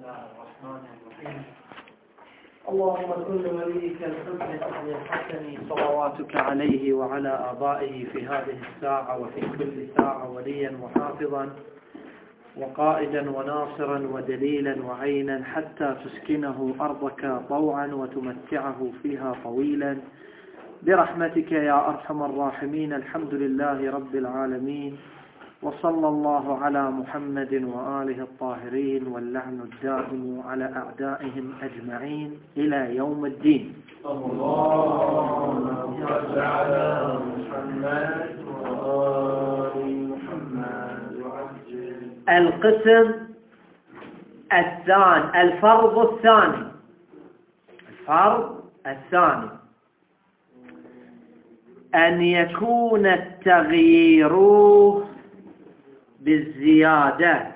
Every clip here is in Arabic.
الله الرحمن الرحيم. اللهم كل وليك الحسن ابن الحسن صلواتك عليه وعلى آبائه في هذه الساعة وفي كل ساعة وليا وحافظا وقائدا وناصرا ودليلا وعينا حتى تسكنه أرضك طوعا وتمتعه فيها طويلا برحمتك يا أرحم الراحمين. الحمد لله رب العالمين، وصلى الله على محمد وآله الطاهرين، واللعن الدائم على أعدائهم أجمعين إلى يوم الدين. اللهم صل على محمد وآل محمد وعجل. القسم الثاني، الفرض الثاني أن يكون التغيير بالزيادة،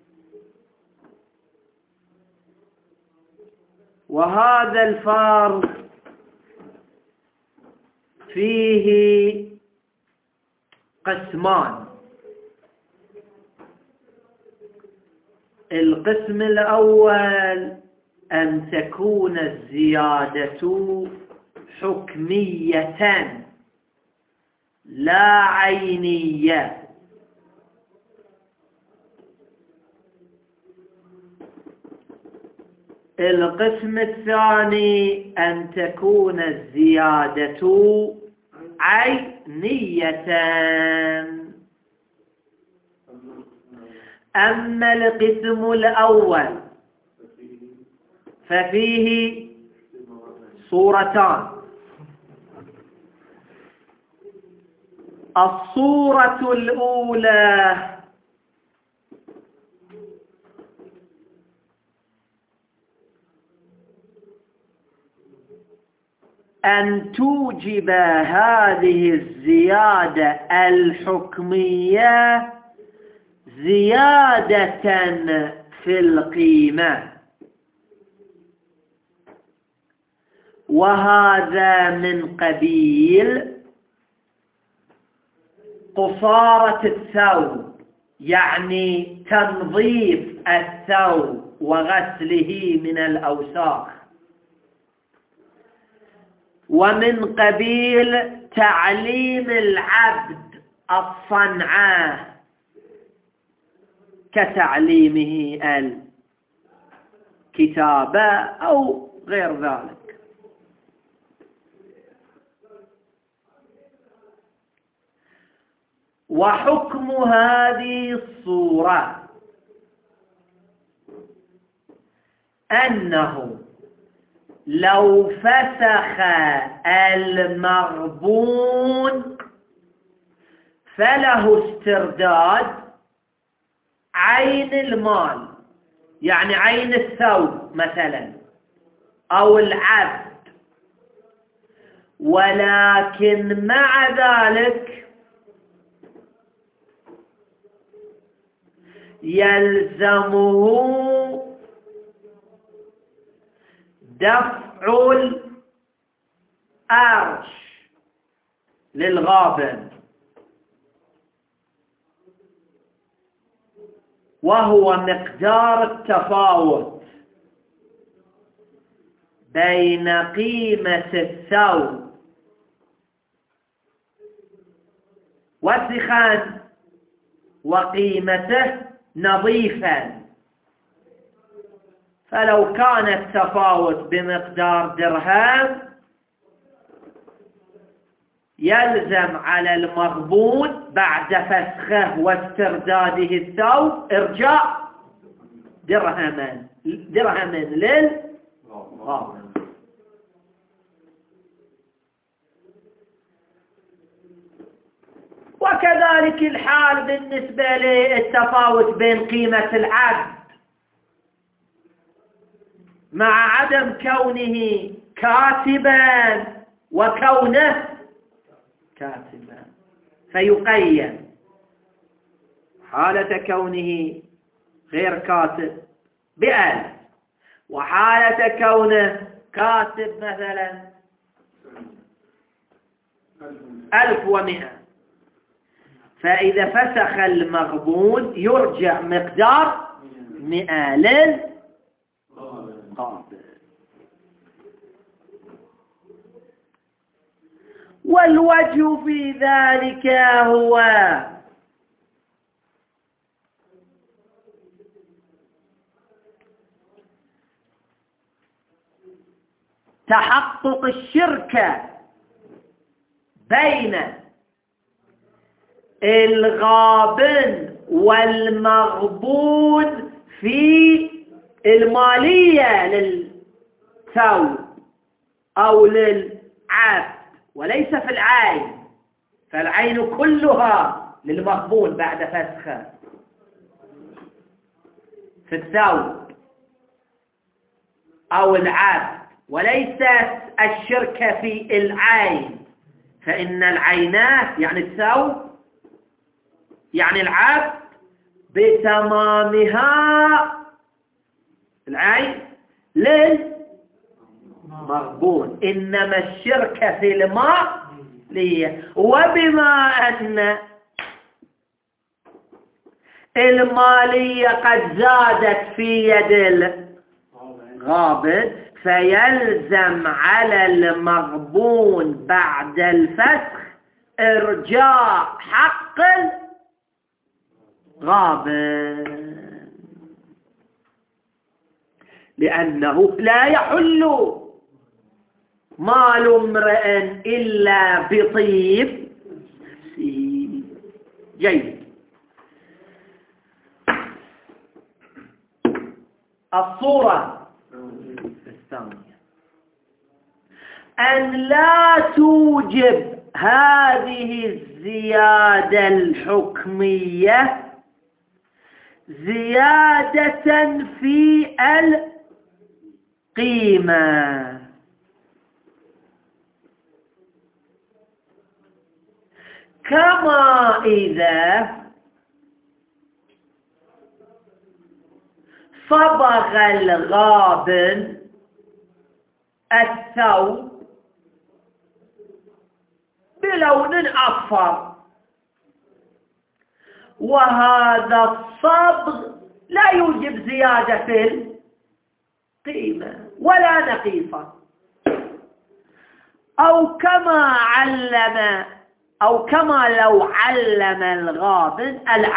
وهذا الفرض فيه قسمان. القسم الأول أن تكون الزيادة حكمية لا عينية. القسم الثاني أن تكون الزيادة عينية. أما القسم الأول ففيه صورتان. الصورة الأولى أن توجب هذه الزيادة الحكمية زيادة في القيمة، وهذا من قبيل قصارة الثوب، يعني تنظيف الثوب وغسله من الأوساخ، ومن قبيل تعليم العبد الصنعة كتعليمه الكتابة أو غير ذلك. وحكم هذه الصورة أنه لو فسخ المغبون فله استرداد عين المال، يعني عين الثوب مثلا أو العبد، ولكن مع ذلك يلزمه دفع الأرش للغابن، وهو مقدار التفاوت بين قيمة الثوب وسخا وقيمته نظيفا. فلو كان التفاوت بمقدار درهم يلزم على المغبون بعد فسخه واسترداده الثوب إرجاع درهم للغابن. وكذلك الحال بالنسبة للتفاوت بين قيمة العبد مع عدم كونه كاتبا وكونه كاتبا، فيقيم حالة كونه غير كاتب ب1000، وحالة كونه كاتب مثلا 1100. فإذا فسخ المغبون يرجع مقدار 100 الغابن. والوجه في ذلك هو تحقق الشركة بين الغابن والمغبون في المالية للثوب أو للعبد، وليس في العين، فالعين كلها للمغبون بعد فسخه في الثوب أو العبد، وليست الشركة في العين، فإن العينات يعني الثوب يعني العبد بتمامها العين للمغبون، إنما الشركة في المالية. وبما أن المالية قد زادت في يد الغابن، فيلزم على المغبون بعد الفسخ إرجاع حق الغابن، لأنه لا يحل مال امرئ إلا بطيب نفسه. جيد. الصورة الثانية أن لا توجب هذه الزيادة الحكمية زيادة في القيمة، كما إذا صبغ الغابن الثوب بلون أصفر، وهذا الصبغ لا يوجب زيادة في القيمة ولا نقيصة، أو كما لو علم الغابن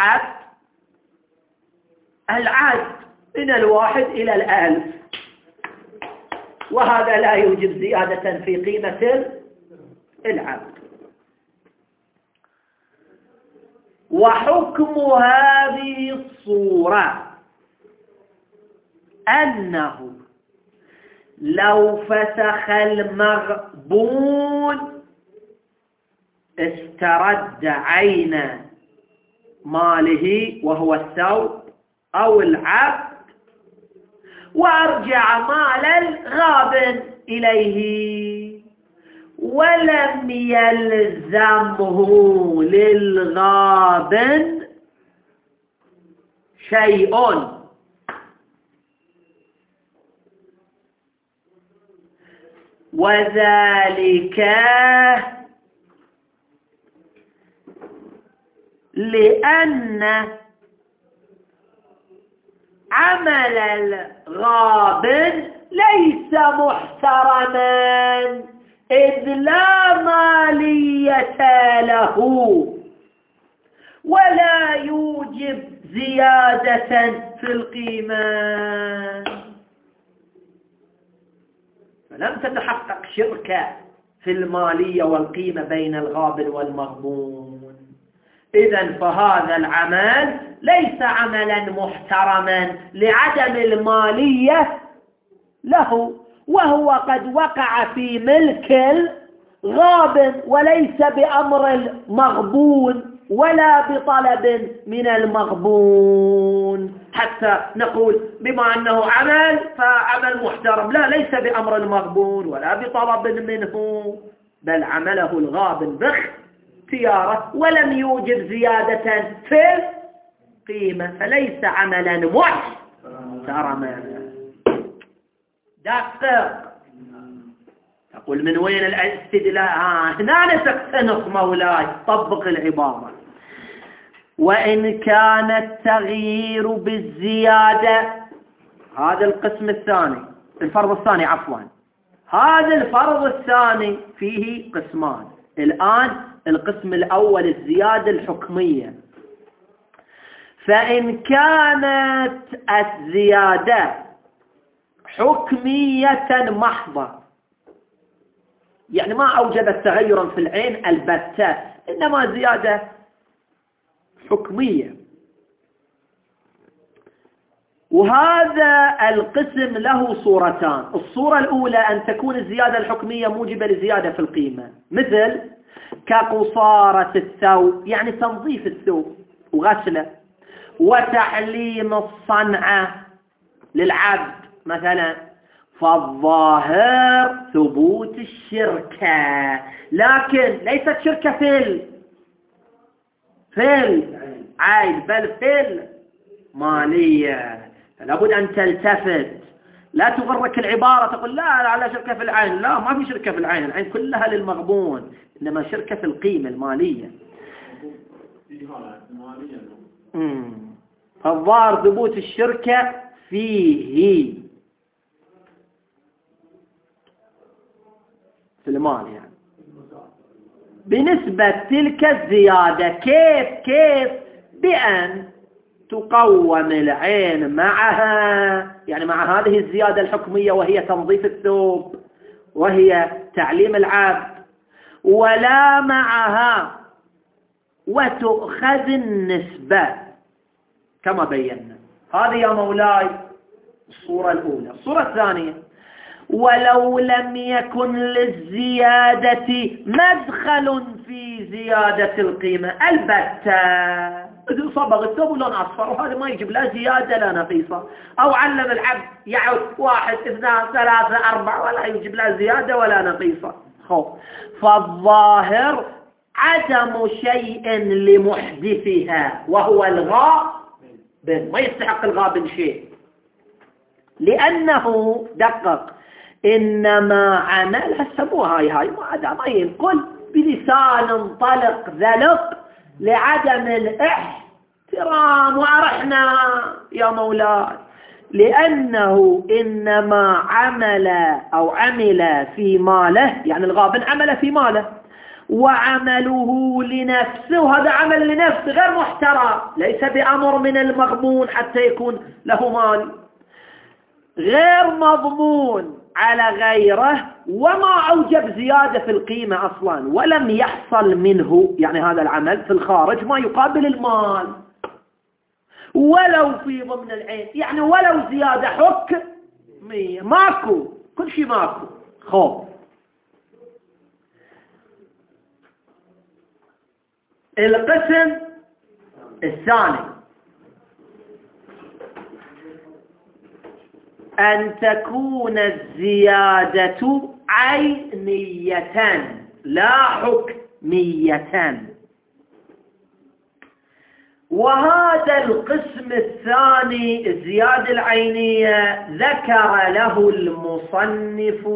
العد من 1 إلى 1000، وهذا لا يوجب زيادة في قيمة العبد. وحكم هذه الصورة أنه لو فسخ المغبون استرد عين ماله وهو الثوب أو العبد، وأرجع مال الغابن إليه، ولم يلزمه للغابن شيء، وذلك لأن عمل الغابن ليس محترما، إذ لا مالية له ولا يوجب زيادة في القيمة، فلم تتحقق شركة في المالية والقيمة بين الغابن والمغبون. إذن فهذا العمل ليس عملا محترما لعدم المالية له، وهو قد وقع في ملك الغابن وليس بأمر المغبون ولا بطلب من المغبون، حتى نقول بما أنه عمل فعمل محترم. لا، ليس بأمر المغبون ولا بطلب منه، بل عمله الغابن باختياره ولم يوجد زيادة في القيمة، فليس عملا محترما. دقق. تقول من وين الاستدلال؟ هنا تقتنص مولاي، طبق العبارة. وإن كان التغيير بالزيادة، هذا القسم الثاني، الفرض الثاني عفوا. هذا الفرض الثاني فيه قسمان. الآن القسم الأول الزيادة الحكمية. فإن كانت الزيادة حكمية محضة، يعني ما أوجدت تغيرا في العين البتة، إنما زيادة حكمية، وهذا القسم له صورتان. الصورة الأولى أن تكون الزيادة الحكمية موجبة لزيادة في القيمة، مثل كقصارة الثوب، يعني تنظيف الثوب وغسله، وتعليم الصنعة للعبد مثلا. فالظاهر ثبوت الشركة، لكن ليست شركة في العين بل في المالية. لابد أن تلتفت، لا تغرك العبارة تقول لا على شركة في العين. لا، ما في شركة في العين، العين كلها للمغبون، إنما شركة في القيمة المالية. فالظاهر ثبوت الشركة فيه في المال، يعني بنسبة تلك الزيادة. كيف بأن تقوم العين معها، يعني مع هذه الزيادة الحكمية وهي تنظيف الثوب وهي تعليم العبد، ولا معها، وتؤخذ النسبة كما بينا. هذه يا مولاي الصورة الأولى. الصورة الثانية: ولو لم يكن للزيادة مدخل في زيادة القيمة البتة، صبغ الثوب لون أصفر وهذا ما يجيب لا زيادة لا نقيصة، أو علم العبد يعد 1 2 3 4 ولا يجيب لا زيادة ولا نقيصة. فالظاهر عدم شيء لمحدثها، وهو الغابن، ما يستحق الغابن شيء، لأنه دقق إنما عمل هسموها هاي ما ينقل بلسان طلق ذلق لعدم الاحترام. وعرحنا يا مولاي لأنه إنما عمل في ماله، يعني الغابن عمل في ماله، وعمله لنفسه، وهذا عمل لنفسه غير محترم، ليس بأمر من المغبون حتى يكون له مال، غير مضمون على غيره، وما أوجب زيادة في القيمة أصلا، ولم يحصل منه يعني هذا العمل في الخارج ما يقابل المال، ولو في ضمن العين، يعني ولو زيادة حكمية ماكو، كل شيء ماكو. القسم الثاني أن تكون الزيادة عينية لا حكمية. وهذا القسم الثاني الزيادة العينية ذكر له المصنف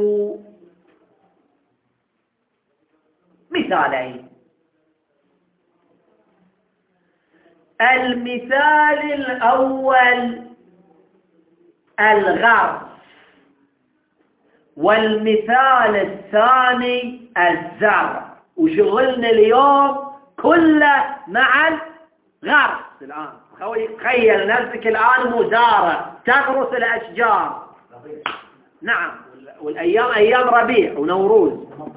مثالين. المثال الأول الغرس، والمثال الثاني الزرع. وشغلنا اليوم كله مع الغرس. الآن تخيل نفسك الآن مزارع تغرس الأشجار. نعم، والأيام أيام ربيع ونوروز،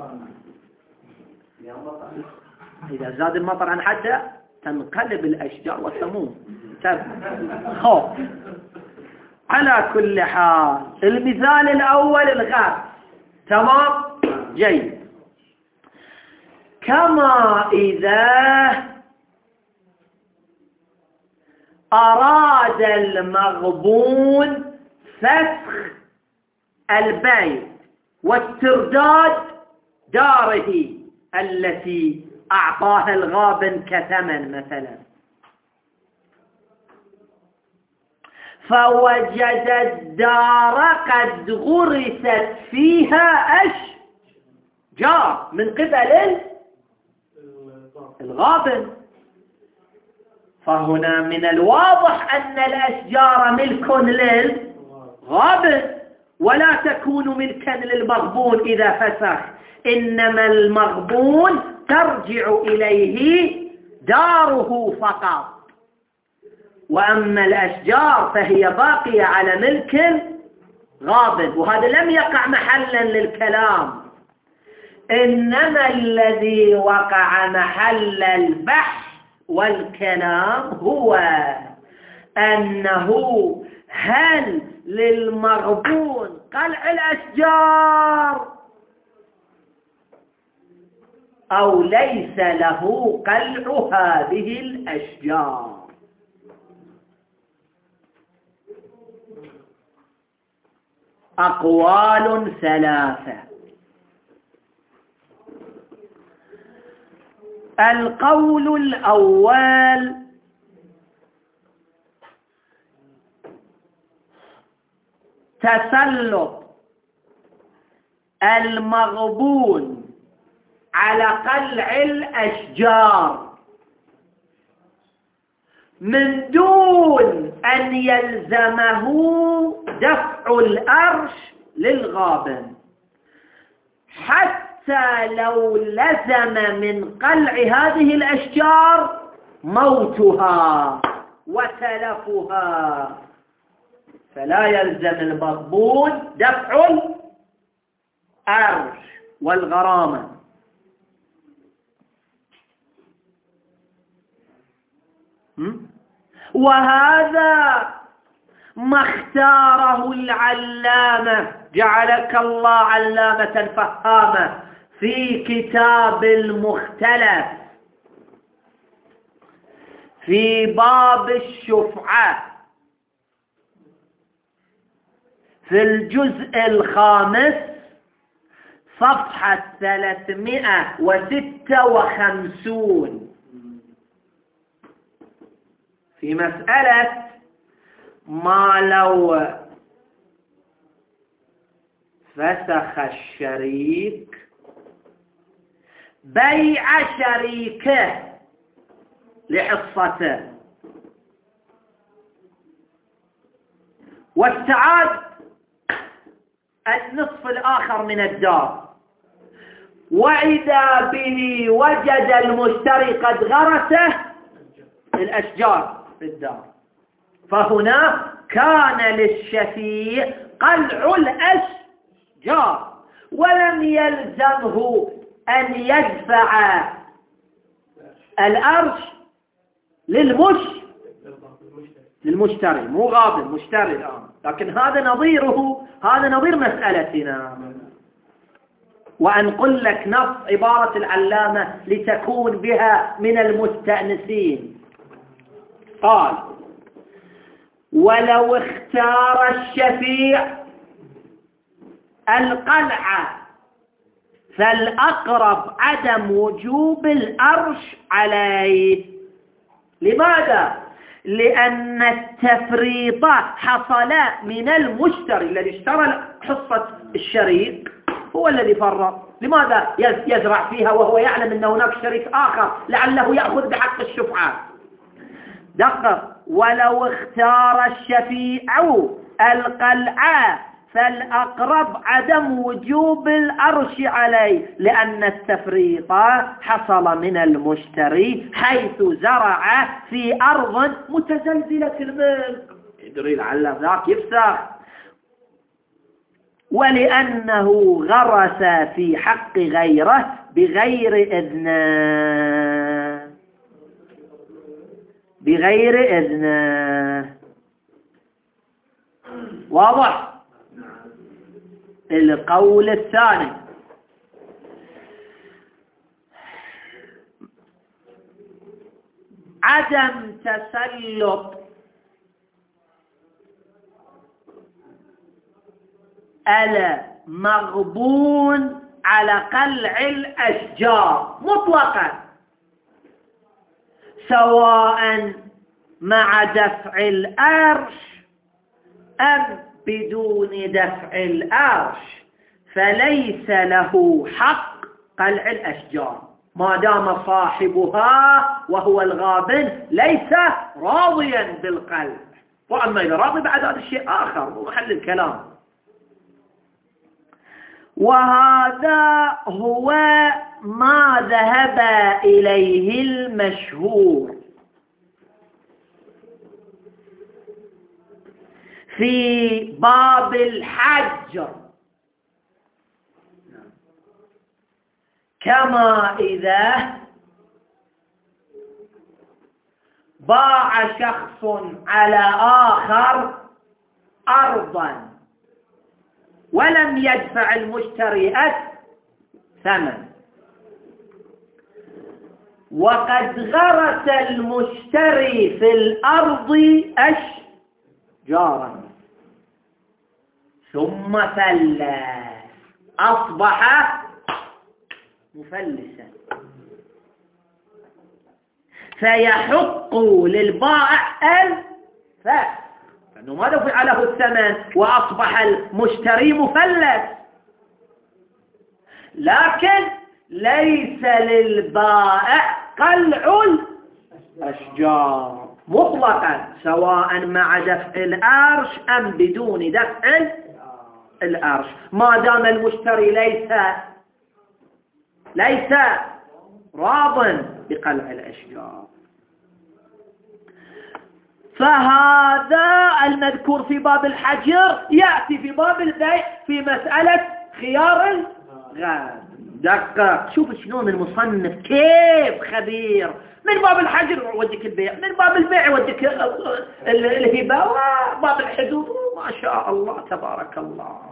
إذا زاد المطر عن حده تنقلب الأشجار والسموم. على كل حال المثال الأول الغرس، تمام، جيد. كما إذا أراد المغبون فسخ البيت واسترداد داره التي أعطاها الغابن كثمن مثلا، فوجد الدار قد غرست فيها أشجار من قبل الغابن، فهنا من الواضح أن الأشجار ملك للغابن، ولا تكون ملكا للمغبون إذا فسخ، إنما المغبون ترجع إليه داره فقط، وأما الأشجار فهي باقية على ملك غاضب. وهذا لم يقع محلا للكلام، إنما الذي وقع محل البحث والكلام هو أنه هل للمغبون قلع الأشجار أو ليس له قلع هذه الأشجار. أقوال ثلاثة. القول الأول: تسلط المغبون على قلع الأشجار من دون أن يلزمه دفع الأرش للغابن، حتى لو لزم من قلع هذه الأشجار موتها وتلفها، فلا يلزم المغبون دفع الأرش والغرامة. وهذا ما اختاره العلامة جعلك الله علامة فهامة في كتاب المختلف في باب الشفعة في الجزء الخامس صفحة 356 في مسألة ما لو فسخ الشريك بيع شريكه لحصته واستعاد النصف الآخر من الدار، وإذا به وجد المشتري قد غرسه الأشجار في الدار، فهنا كان للشفيع قلع الأشجار ولم يلزمه أن يدفع الأرش للمشتري، مو غابن، مشتري الآن. لكن هذا نظيره، هذا نظير مسألتنا. وأنقل لك نص عبارة العلامة لتكون بها من المستأنسين. قال: ولو اختار الشفيع القلع فالأقرب عدم وجوب الأرش عليه. لماذا؟ لأن التفريط حصل من المشتري الذي اشترى حصة الشريك، هو الذي فرط. لماذا يزرع فيها وهو يعلم أن هناك شريك آخر لعله يأخذ بحق الشفعة؟ دقق: ولو اختار الشفيع القلع فالأقرب عدم وجوب الأرش عليه، لأن التفريط حصل من المشتري حيث زرع في أرض متزلزلة الملك، يدري لعل ذاك يفسخ، ولأنه غرس في حق غيره بغير إذنه. واضح؟ القول الثاني: عدم تسلط المغبون على قلع الأشجار مطلقا، سواء مع دفع الأرش أم بدون دفع الأرش، فليس له حق قلع الأشجار ما دام صاحبها وهو الغابن ليس راضيا بالقلع. وأما إذا راضي بعد هذا الشيء آخر وخلي الكلام. وهذا هو ما ذهب إليه المشهور في باب الحج، كما إذا باع شخص على آخر أرضا ولم يدفع المشتري الثمن، وقد غرس المشتري في الأرض أشجارا ثم فلس، أصبح مفلسا، فيحق للبائع الفسخ لأنه ما دفع له الثمن وأصبح المشتري مفلس. لكن ليس للبائع قلع الأشجار مطلقا، سواء مع دفع الأرش أم بدون دفع الأرش، ما دام المشتري ليس راض بقلع الأشجار. فهذا المذكور في باب الحجر يأتي في باب البيع في مسألة خيار الغاد. دقق، شوف شلون المصنف كيف خبير، من باب الحجر يوديك البيع، من باب البيع يوديك الهبة، وباب الحدود، ما شاء الله تبارك الله.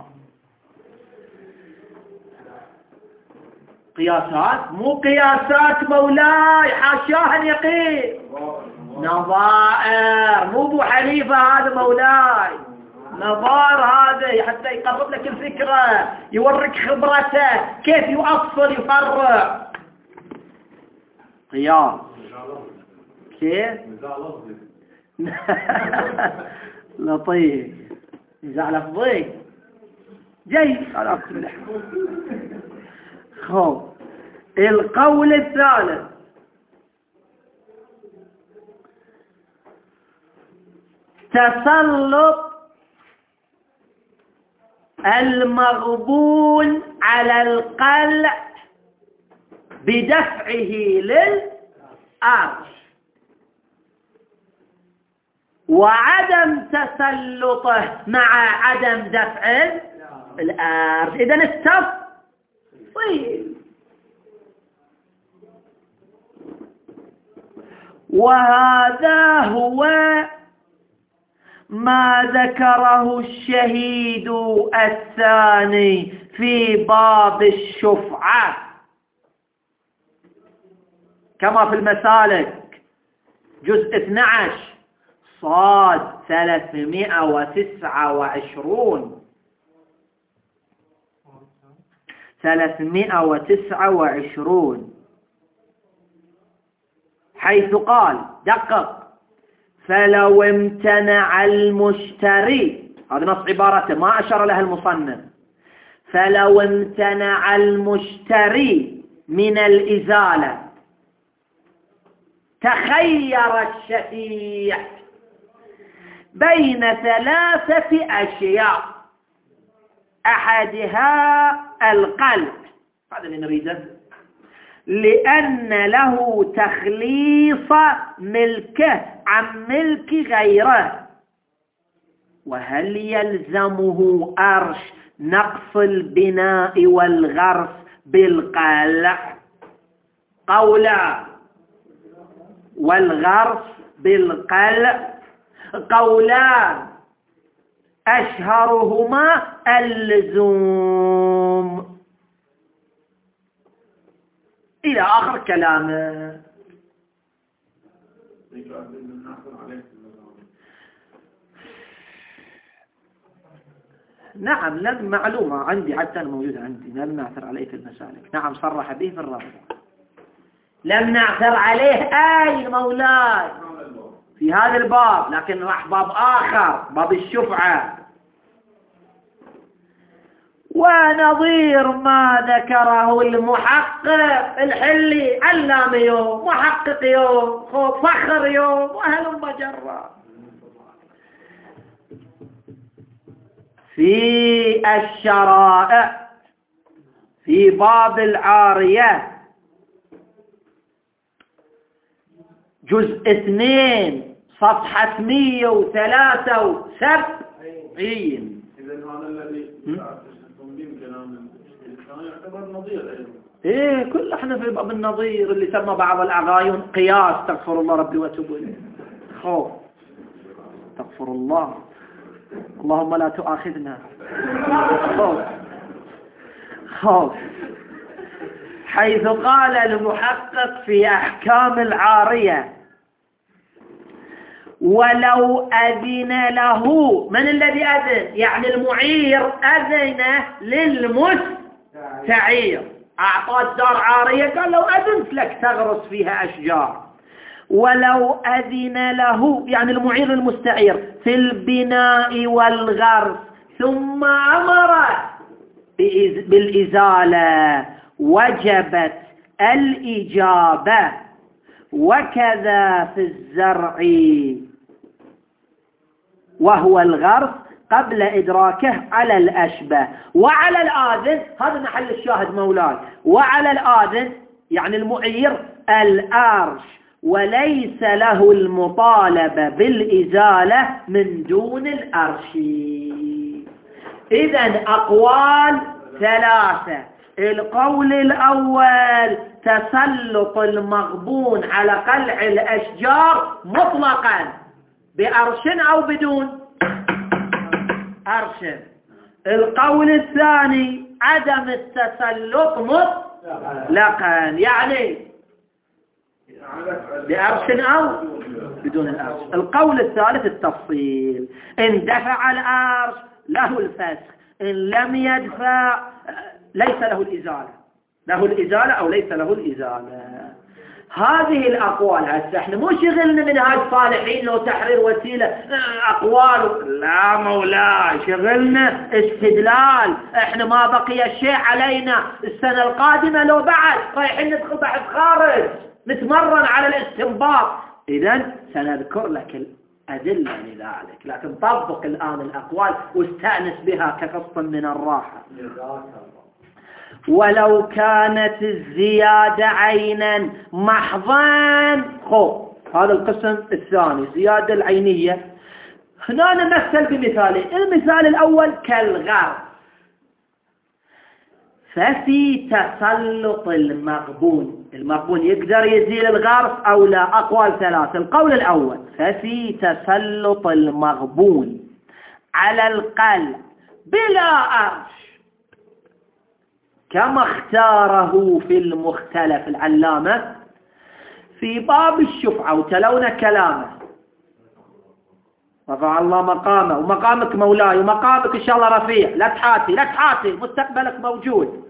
قياسات، مو قياسات مولاي، حاشاه أن يقيس، نظائر، مو ابو حنيفه هذا مولاي، نظائر هذا حتى يقرب لك الفكره، يوريك خبرته كيف يؤصل يفرع. قياس كيف لطيف، نزاع لفظي جيد على كل حال. خب القول الثالث، تسلط المغبون على القلع بدفعه للأرش، وعدم تسلطه مع عدم دفع الأرش. إذن التفصيل، وهذا هو ما ذكره الشهيد الثاني في باب الشفعة كما في المسالك جزء 12 صاد 329 حيث قال، دقق، فلو امتنع المشتري، هذا نص عبارته ما أشار لها المصنف، فلو امتنع المشتري من الإزالة تخير الشفيع بين 3 أشياء، أحدها القلب، هذا اللي نريده، لأن له تخليص ملكه عن ملك غيره، وهل يلزمه أرش نقص البناء والغرس بالقلع؟ قولا، والغرس بالقلع قولان، أشهرهما اللزوم، إلى آخر كلامه. نعم، لم معلومة عندي حتى موجودة عندي، لم نعثر عليه في المسالك. نعم، صرح به في الرابطة، لم نعثر عليه أي مولاي في هذا الباب، لكن راح باب آخر، باب الشفعة. ونظير ما ذكره المحقق الحلي، علام يوم، محقق يوم، فخر يوم، وهلم جرا في الشرائع في باب العارية جزء 2 صفحة 173. إذا هذا الذي تنظيم كلام الإنسان يعتبر نظير أيضا. إيه كل احنا في باب النظير اللي سمى بعض الأغايون قياس. استغفر الله ربي واتوب إليه. خوف. استغفر الله. اللهم لا تؤاخذنا. خوف. حيث قال المحقق في أحكام العارية: ولو أذن له. من الذي أذن؟ يعني المعير أذن للمستعير. أعطى الدار عارية قال لو أذنت لك تغرس فيها أشجار. ولو أذن له يعني المعير المستعير في البناء والغرس ثم أمر بالإزالة وجبت الإجابة. وكذا في الزرع وهو الغرس قبل إدراكه على الأشبه. وعلى الآذن، هذا محل الشاهد مولاي، وعلى الآذن يعني المعير الأرش، وليس له المطالبة بالإزالة من دون الأرش. إذن أقوال 3. القول الأول: تسلط المغبون على قلع الأشجار مطلقا بأرش أو بدون أرش. القول الثاني: عدم التسلط مطلقا يعني بأرش أو بدون الأرش. القول الثالث التفصيل: إن دفع الأرش له الفسخ، إن لم يدفع ليس له الإزالة. له الإزالة أو ليس له الإزالة. هذه الأقوال هسه احنا مو شغلنا من هاي الصالحين لو تحرير وسيلة أقوال، لا مولاي، شغلنا استدلال. احنا ما بقي شيء علينا. السنة القادمة لو بعد رايحين ندخل بعد خارج نتمرن على الاستنباط. إذن سنذكر لك الأدلة لذلك، لكن طبق الآن الأقوال واستأنس بها كقسط من الراحة. ولو كانت الزيادة عينا محضا. هذا القسم الثاني، زيادة العينية. هنا نمثل بمثالين. المثال الأول كالغرس، ففي تسلط المغبون. المغبون يقدر يزيل الغرس أو لا؟ أقوال 3. القول الأول: ففي تسلط المغبون على القلع بلا أرش كما اختاره في المختلف العلامة في باب الشفعة. وتلونا كلامه: رفع الله مقامه، ومقامك مولاي، ومقامك إن شاء الله رفيع، لا تحاتي مستقبلك موجود.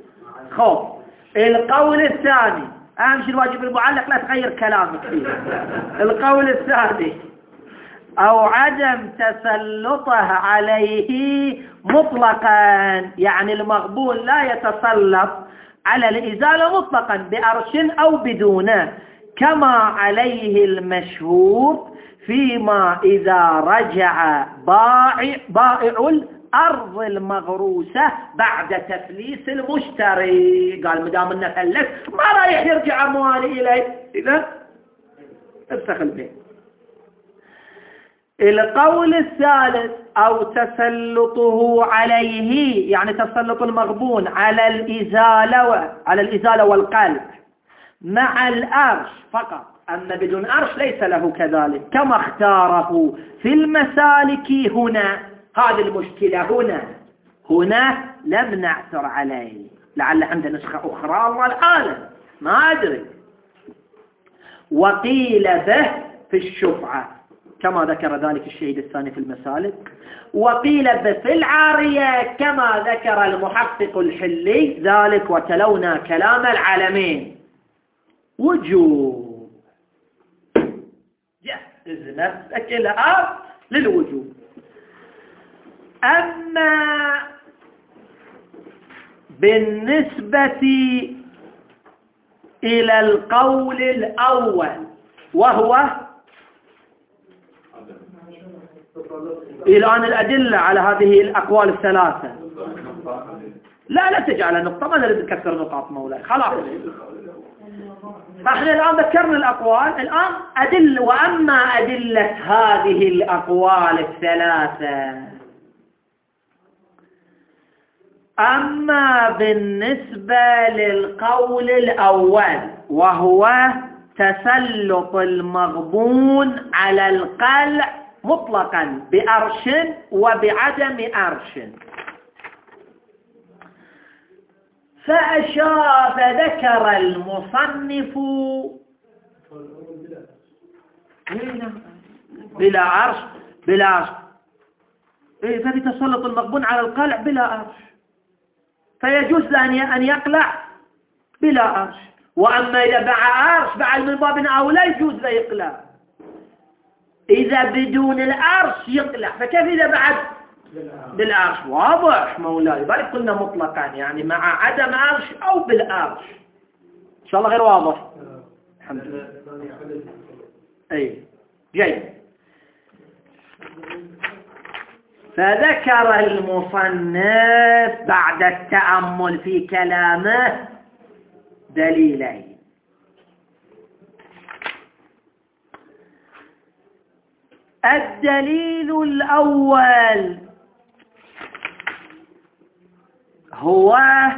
القول الثاني: أهم شيء الواجب المعلق لا تغير كلامك فيه. القول الثاني: أو عدم تسلطه عليه مطلقا، يعني المغبون لا يتسلط على الإزالة مطلقا بأرش أو بدونه، كما عليه المشهور فيما إذا رجع بائع الأرض المغروسة بعد تفليس المشتري. قال مدام انه فلس ما رايح يرجع أموالي إليه، إذا افسخ البيع. القول الثالث: أو تسلطه عليه، يعني تسلط المغبون على الإزالة والقلع مع الأرش فقط، أما بدون أرش ليس له كذلك، كما اختاره في المسالك هنا. هذه المشكلة هنا لم نعثر عليه، لعل عنده نسخة أخرى الله العالم ما أدري. وقيل به في الشفعة كما ذكر ذلك الشهيد الثاني في المسالك، وقيل به في العارية كما ذكر المحقق الحلي ذلك. وتلونا كلام العالمين. وجوب، جهز نفسك الآن للوجوب. أما بالنسبة إلى القول الأول وهو الآن الأدلة على هذه الأقوال 3. لا تجعل نقطة، ما نريد نكسر نقاط مولاي، خلاص. فاحنا الآن ذكرنا الأقوال، الآن وأما أدلة هذه الأقوال الثلاثة، أما بالنسبة للقول الأول وهو تسلط المغبون على القلع مطلقا بأرش وبعدم أرش، فذكر المصنف بلا عرش بلا عرش، ففي تسلط المغبون على القلع بلا عرش، فيجوز أن يقلع بلا عرش. وأما إذا باع عرش بعد من باب أولى يجوز له يقلع، إذا بدون العرش يقلع، فكيف إذا بعد بالعرش؟ واضح مولاي، بالك قلنا مطلقا يعني مع عدم عرش أو بالعرش، إن شاء الله غير واضح. الحمد لله. أي جيد. فذكر المصنف بعد التأمل في كلامه دليلين. الدليل الأول هو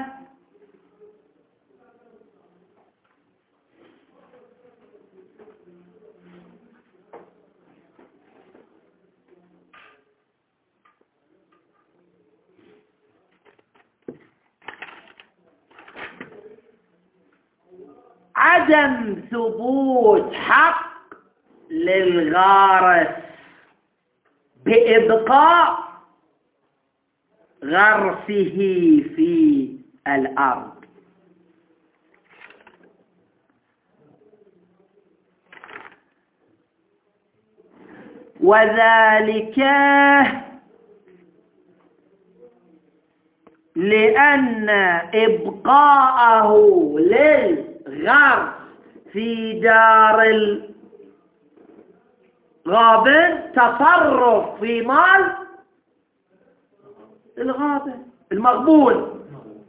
عدم ثبوت حق للغارس بإبقاء غرسه في الأرض، وذلك لأن إبقاءه للغرس في دار الغابن تصرف في مال الغابن المغبون،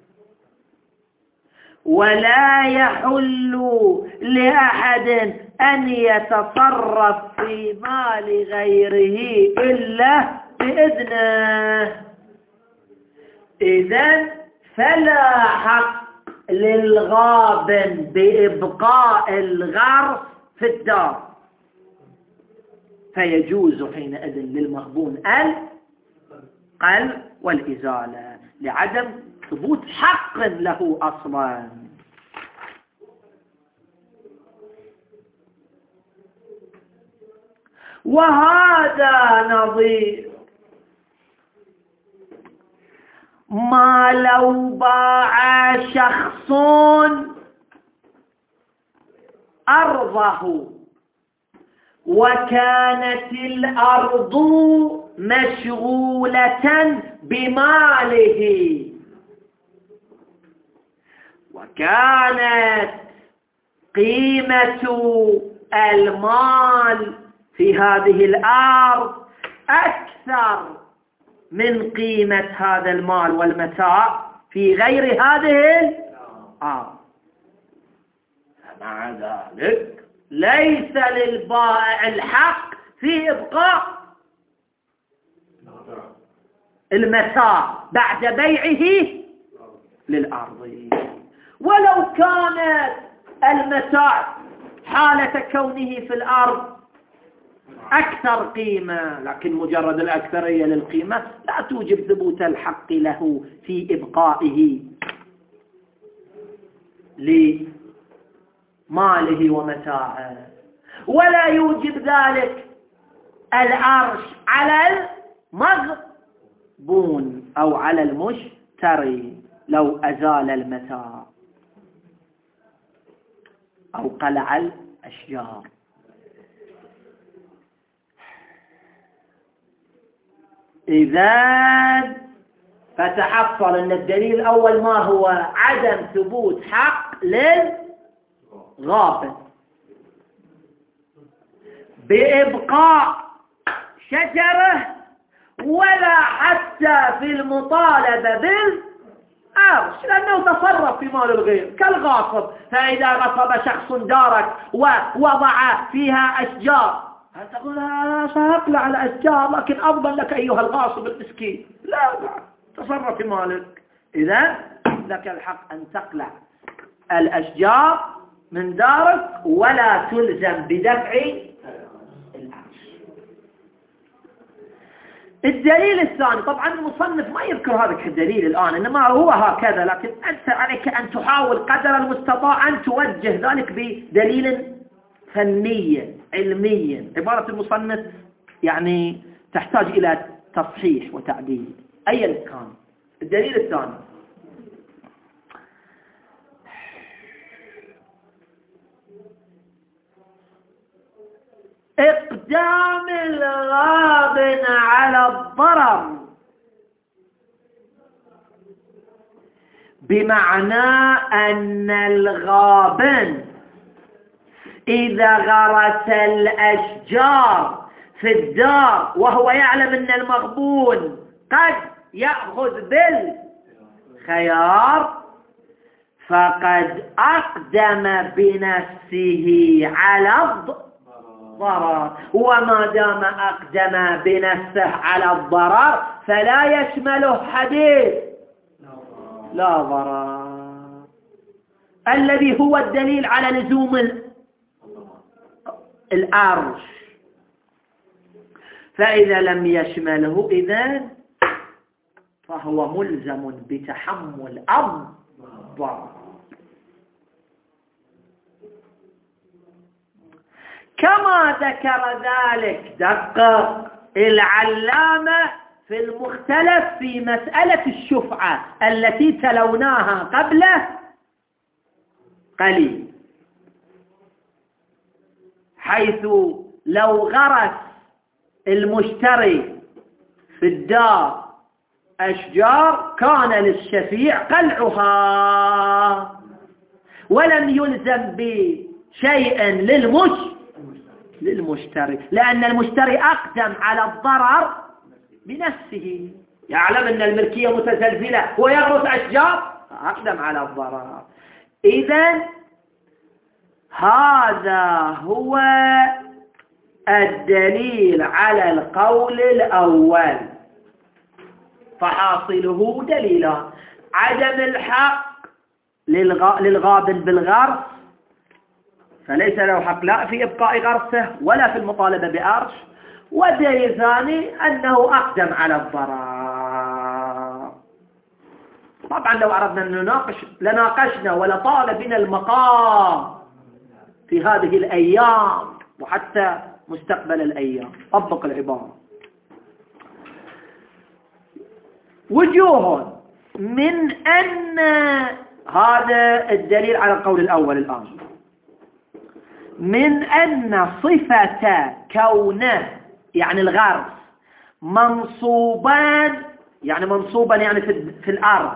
ولا يحل لأحد أن يتصرف في مال غيره إلا بإذنه. إذن فلا حق للغابن بإبقاء الغرس في الدار، فيجوز حينئذ للمغبون القلع والإزالة لعدم ثبوت حق له أصلا. وهذا نظير ما لو باع شخص أرضه وكانت الأرض مشغولة بماله، وكانت قيمة المال في هذه الأرض أكثر من قيمة هذا المال والمتاع في غير هذه الأرض، فمع ذلك ليس للبائع الحق في إبقاء المتاع بعد بيعه للأرض، ولو كانت المتاع حالة كونه في الأرض أكثر قيمة، لكن مجرد الأكثرية للقيمة لا توجب ثبوت الحق له في إبقائه لماله ومتاعه، ولا يوجب ذلك العرش على المغبون أو على المشتري لو أزال المتاع أو قلع الأشجار. إذا فتحصل أن الدليل الأول ما هو؟ عدم ثبوت حق للغابن بإبقاء شجرة، ولا حتى في المطالبة عرش، لأنه تصرف في مال الغير كالغاصب. فإذا غصب شخص دارك ووضع فيها أشجار، هل تقول لا سأقلع الأشجار لكن أفضل لك أيها الغاصب المسكين؟ لا، تصرف في مالك. إذا لك الحق أن تقلع الأشجار من دارك ولا تلزم بدفع العرش. الدليل الثاني، طبعا المصنف ما يذكر هذا الدليل الآن، إنما هو هكذا، لكن أنت عليك أن تحاول قدر المستطاع أن توجه ذلك بدليل فني علمي. عبارة المصنف يعني تحتاج إلى تصحيح وتعديل أيا كان. الدليل الثاني، إقدام الغابن على الضرر، بمعنى أن الغابن إذا غرس الأشجار في الدار وهو يعلم أن المغبون قد يأخذ بالخيار، فقد أقدم بنفسه على الضرر. وما دام أقدم بنفسه على الضرر فلا يشمله حديث لا ضرر، الذي هو الدليل على لزوم العرش. فإذا لم يشمله إذن فهو ملزم بتحمل الضرر. كما ذكر ذلك دقق العلامة في المختلف في مسألة الشفعة التي تلوناها قبل قليل، حيث لو غرس المشتري في الدار أشجار كان للشفيع قلعها ولم يلزم بشيء للمشتري، لأن المشتري أقدم على الضرر بنفسه، يعلم أن الملكية متزلزلة ويغرس أشجار أقدم على الضرر. إذن هذا هو الدليل على القول الأول. فحاصله دليلان: عدم الحق للغابن بالغرس، فليس له حق لا في إبقاء غرسه ولا في المطالبة بأرش، والدليل ثاني أنه أقدم على الضرر. طبعا لو أردنا أن نناقش لناقشنا ولطال بنا المقام في هذه الأيام وحتى مستقبل الأيام. طبق العبارة. وجوه من أن هذا الدليل على القول الأول الآن، من أن صفة كونه يعني الغرس منصوبا يعني في الأرض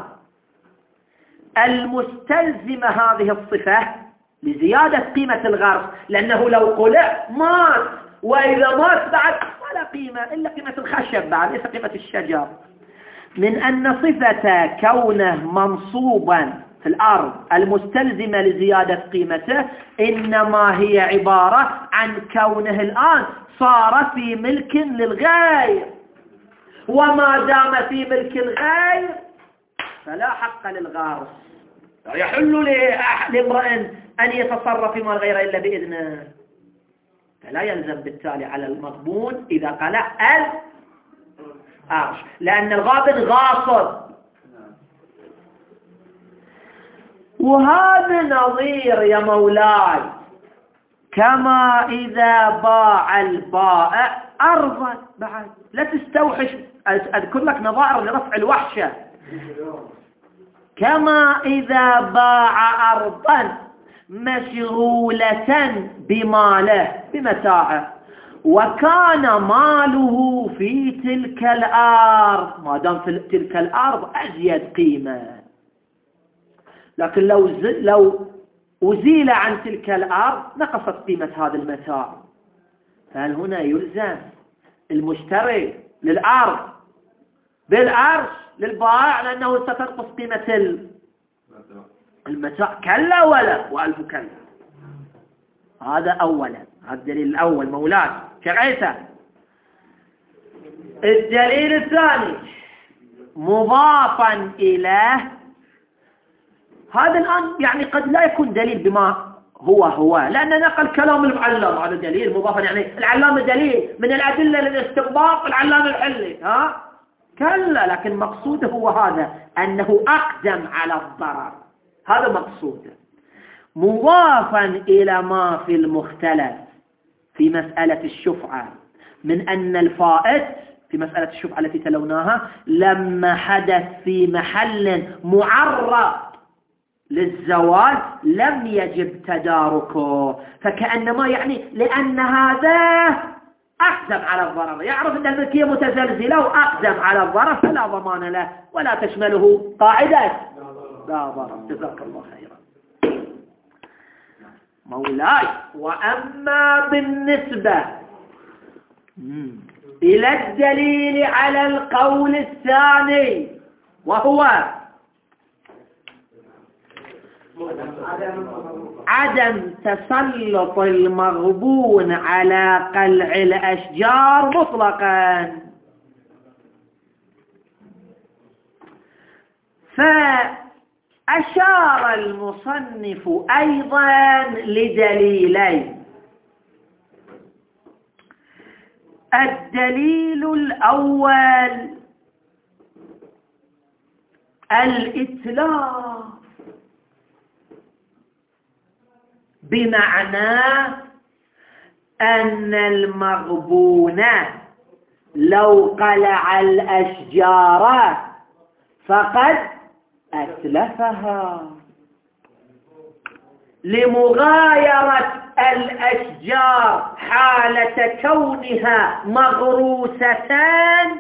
المستلزمة هذه الصفة لزيادة قيمة الغرس، لأنه لو قلع مات، وإذا مات بعد ولا قيمة إلا قيمة الخشب بعد، ليس قيمة الشجر. من أن صفة كونه منصوبا في الأرض المستلزمة لزيادة قيمته إنما هي عبارة عن كونه الآن صار في ملك للغير، وما دام في ملك الغير فلا حق للغارس، يحل لامرئ أن يتصرف في مال غيره إلا بإذنه، فلا يلزم بالتالي على المغبون إذا قلع العرش، لأن الغابن غاصب. وهذا نظير يا مولاي كما إذا باع البائع أرضا، بعد لا تستوحش، أذكر لك نظائر لرفع الوحشة. كما إذا باع أرضا مشغولة بماله بمتاعه وكان ماله في تلك الأرض، ما دام في تلك الأرض أزيد قيمة، لكن لو أزيل عن تلك الأرض نقصت قيمة هذا المتاع، فهل هنا يلزم المشتري للأرض بالعرش للبائع لأنه ستنقص قيمة المتاع. كلا ولا وألف كلا. هذا أولا، هذا الدليل الأول مولاي شرعيته. الدليل الثاني مضافا إليه، هذا الآن يعني قد لا يكون دليل بما هو لأن نقل كلام العلام، هذا دليل مضافا، يعني العلام دليل من الأدلة للاستنباط العلام الحلي كلا، لكن مقصوده هو هذا أنه أقدم على الضرر، هذا مقصوده. مضافا إلى ما في المختلف في مسألة الشفعة من أن الفائت في مسألة الشفعة التي تلوناها لما حدث في محل معرض للزواج لم يجب تداركه، فكأنما يعني لأن هذا أقدم على الضرر، يعرف أن الملكية متزلزلة وأقدم على الضرر فلا ضمان له ولا تشمله قاعدة لا ضرر. جزاك الله خيرا مولاي. وأما بالنسبة إلى الدليل على القول الثاني وهو عدم تسلط المغبون على قلع الأشجار مطلقا، فأشار المصنف أيضا لدليلين. الدليل الأول الإتلاف، بمعنى أن المغبون لو قلع الأشجار فقد أتلفها لمغايرة الأشجار حالة كونها مغروستان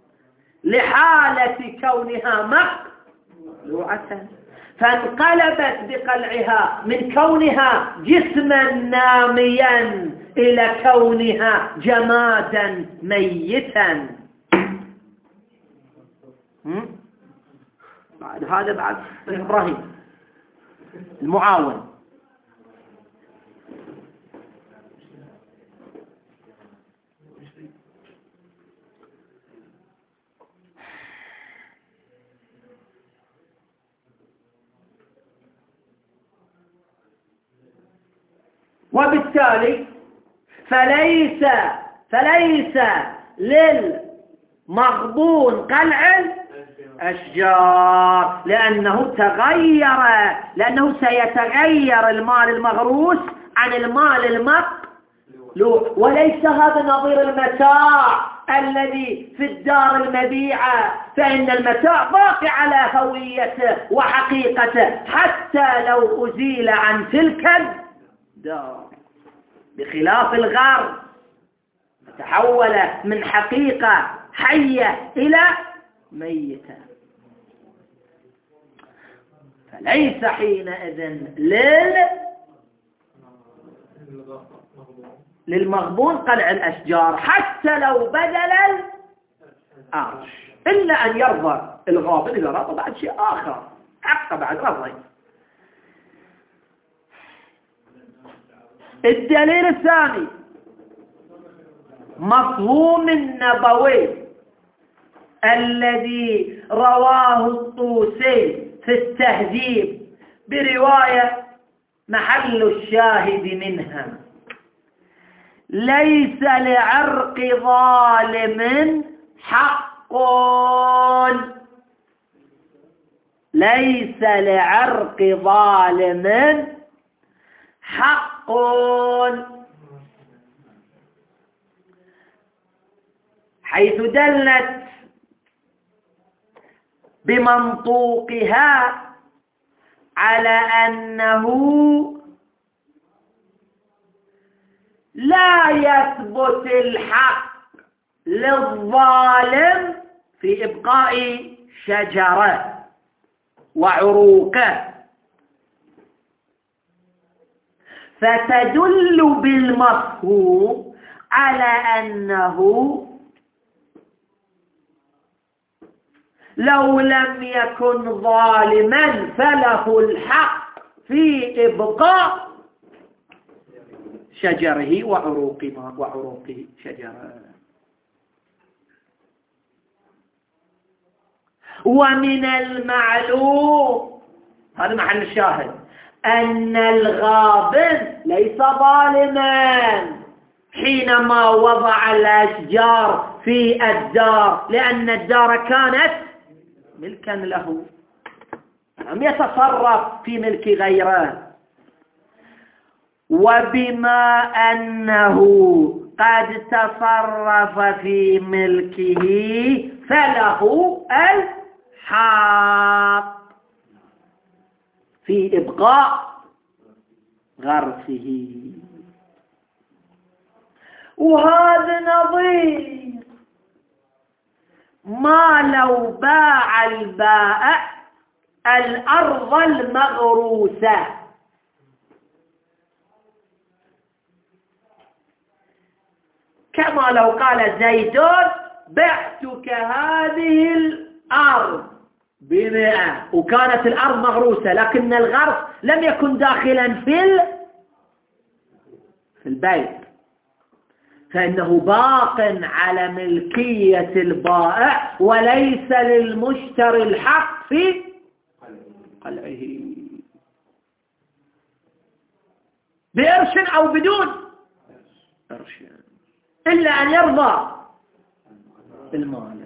لحالة كونها مقلوعة، فانقلبت بقلعها من كونها جسما ناميا إلى كونها جمادا ميتا. بعد هذا بعد إبراهيم المعاون. وبالتالي فليس للمغبون قلع الأشجار لأنه سيتغير المال المغروس عن المال المقلوع، وليس هذا نظير المتاع الذي في الدار المبيعة، فإن المتاع باقي على هويته وحقيقته حتى لو أزيل عن تلك الدار، بخلاف الغرب تحول من حقيقة حية إلى ميتة، فليس حينئذ للمغبون قلع الأشجار حتى لو بدل العرش، إلا أن يرضى الغابن إذا رضى بعد شيء آخر حق بعد رضي. الدليل الثاني مفهوم النبوي الذي رواه الطوسي في التهذيب برواية محل الشاهد منها: ليس لعرق ظالم حق، ليس لعرق ظالم حق، حيث دلت بمنطوقها على أنه لا يثبت الحق للظالم في إبقاء شجرة وعروقه، فتدل بالمفهوم على أنه لو لم يكن ظالما فله الحق في إبقاء شجره وعروق شجره. ومن المعلوم، هذا محل الشاهد، أن الغابن ليس ظالما حينما وضع الأشجار في الدار، لأن الدار كانت ملكا له، لم يتصرف في ملك غيره. وبما أنه قد تصرف في ملكه فله الحق في إبقاء غرسه. وهذا نظير ما لو باع البائع الأرض المغروسة، كما لو قال زيد بعتك هذه الأرض ب100 وكانت الأرض مغروسة، لكن الغرس لم يكن داخلا في البيت، فإنه باق على ملكية البائع وليس للمشتري الحق في قلعه بقرش أو بدون قرش، إلا أن يرضى المال.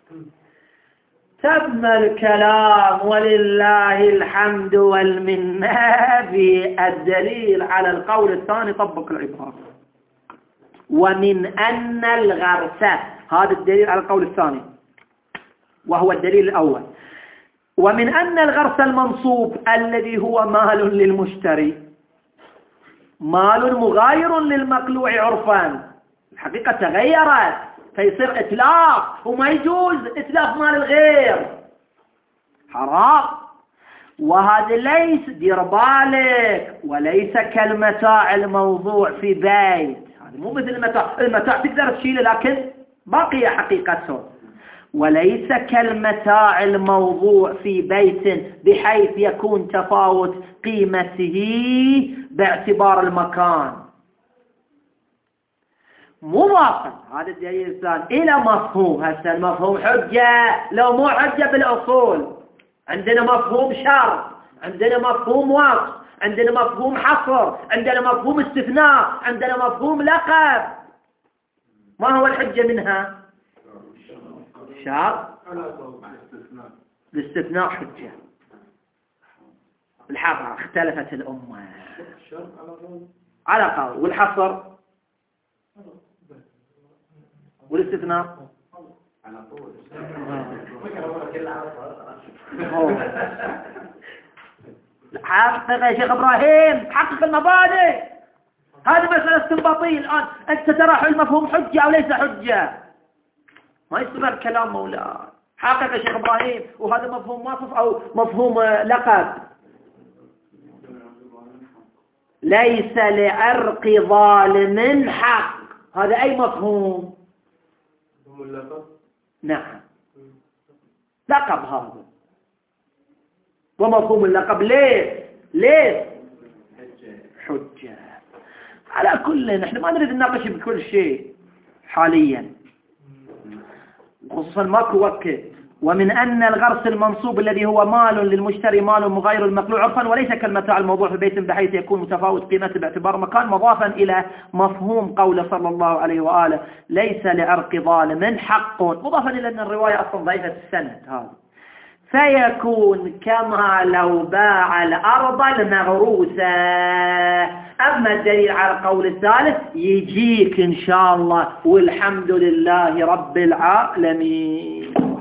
تم الكلام ولله الحمد والمنة في الدليل على القول الثاني. طبق العبارة ومن أن الغرس، هذا الدليل على القول الثاني وهو الدليل الأول. ومن أن الغرس المنصوب الذي هو مال للمشتري مال مغاير للمقلوع عرفا، الحقيقة تغيرت فيصير إتلاف، وما يجوز إتلاف مال الغير، حرام. وهذا ليس، دير بالك، وليس كالمتاع الموضوع في بيت، هذا مو مثل المتاع تقدر تشيله لكن باقية حقيقته، وليس كالمتاع الموضوع في بيت بحيث يكون تفاوت قيمته باعتبار المكان. مو واقع. هذا الدليل الثاني إلى مفهوم. هسه المفهوم حجة، لو مو حجة بالأصول. عندنا مفهوم شرط، عندنا مفهوم وصف، عندنا مفهوم حصر، عندنا مفهوم استثناء، عندنا مفهوم لقب. ما هو الحجة منها؟ شرط. الاستثناء حجة. الحصر اختلفت الأمة على قول، والحصر والاستثناء على طول. حقق يا شيخ إبراهيم، حقق المبادئ. هذه مسألة استنباطية الآن. أنت ترى المفهوم حجة أو ليس حجة، ما يصير الكلام مولاي. حقق يا شيخ إبراهيم، وهذا مفهوم وصف أو مفهوم لقب. ليس لعرق ظالم حق، هذا أي مفهوم؟ نعم، لقب هذا. ومفهوم اللقب ليه حجة. على كل، نحن ما نريد نناقش بكل شيء حاليا، خصوصا ماكو وقت. ومن أن الغرس المنصوب الذي هو مال للمشتري مال مغاير المقلوع عرفا وليس كالمتاع الموضوع في بيت بحيث يكون متفاوت قيمته باعتبار مكان، مضافا إلى مفهوم قول صلى الله عليه وآله ليس لعرق ظالم حق، مضافا إلى أن الرواية أصلا ضعيفة السند هذا، فيكون كما لو باع الأرض المغروسة. أما الدليل على القول الثالث يجيك إن شاء الله، والحمد لله رب العالمين.